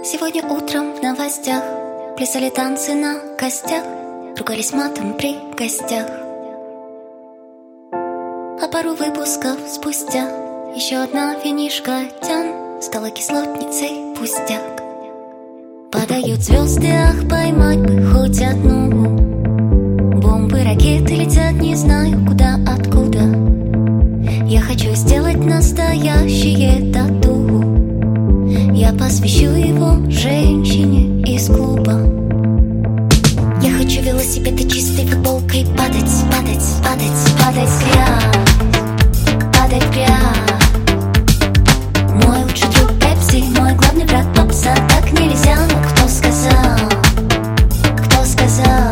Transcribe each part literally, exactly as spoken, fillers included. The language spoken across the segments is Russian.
Сегодня утром в новостях плясали танцы на костях, ругались матом при гостях. А пару выпусков спустя еще одна винишка тян стала кислотницей пустяк. Падают звезды, ах, поймать бы хоть одну. Бомбы, ракеты летят, не знаю куда, откуда. Я хочу сделать настоящее тату. Я посвящу его женщине из клуба. Я хочу велосипед и чистой футболкой падать, падать, падать, падать в грязь, падать в грязь. Мой лучший друг Пепси, мой главный враг попса. Так нельзя, но кто сказал, кто сказал?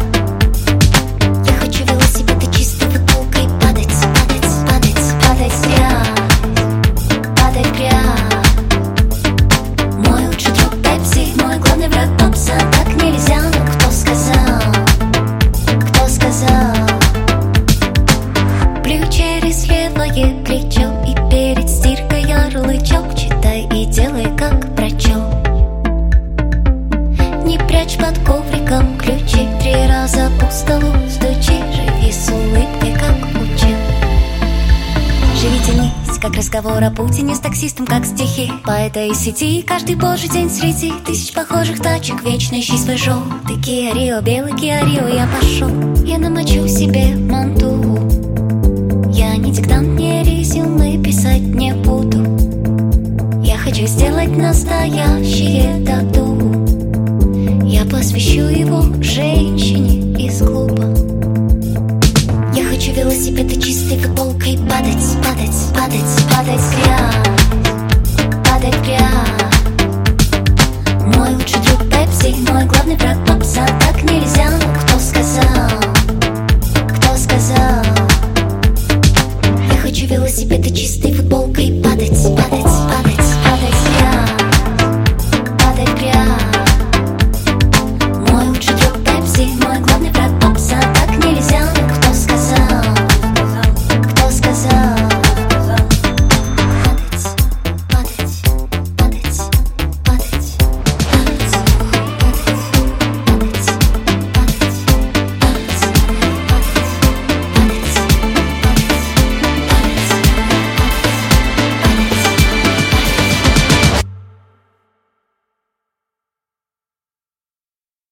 Я хочу велосипед и чистой футболкой падать, падать, падать, падать в грязь, падать в грязь. Мой лучший друг Пепси, мой главный враг попса. Так нельзя, но кто сказал, кто сказал? Плюю через левое плечо, и перед стиркой ярлычок читай и делай как прочел. Не прячь под ковриком ключи, три раза по столу стучи. Живи с улыбкой, как учил. Живите нить, как разговор о Путине с таксистом, как стихи поэта из сети. Каждый божий день среди тысяч похожих тачек вечно ищи свой желтый Kia Rio, белый Kia Rio. Я пошел, я намочу себе манту. Я не диктант, не резюме писать не буду. Я хочу сделать настоящее тату. Я посвящу его женщине из клуба. Я хочу велосипед и чистой футболкой падать, падать, падать, падать в грязь, падать в грязь. Мой лучший друг Пепси, мой главный враг попса. Так нельзя, но кто сказал, кто сказал? Я хочу велосипед и чистой футболкой падать, падать.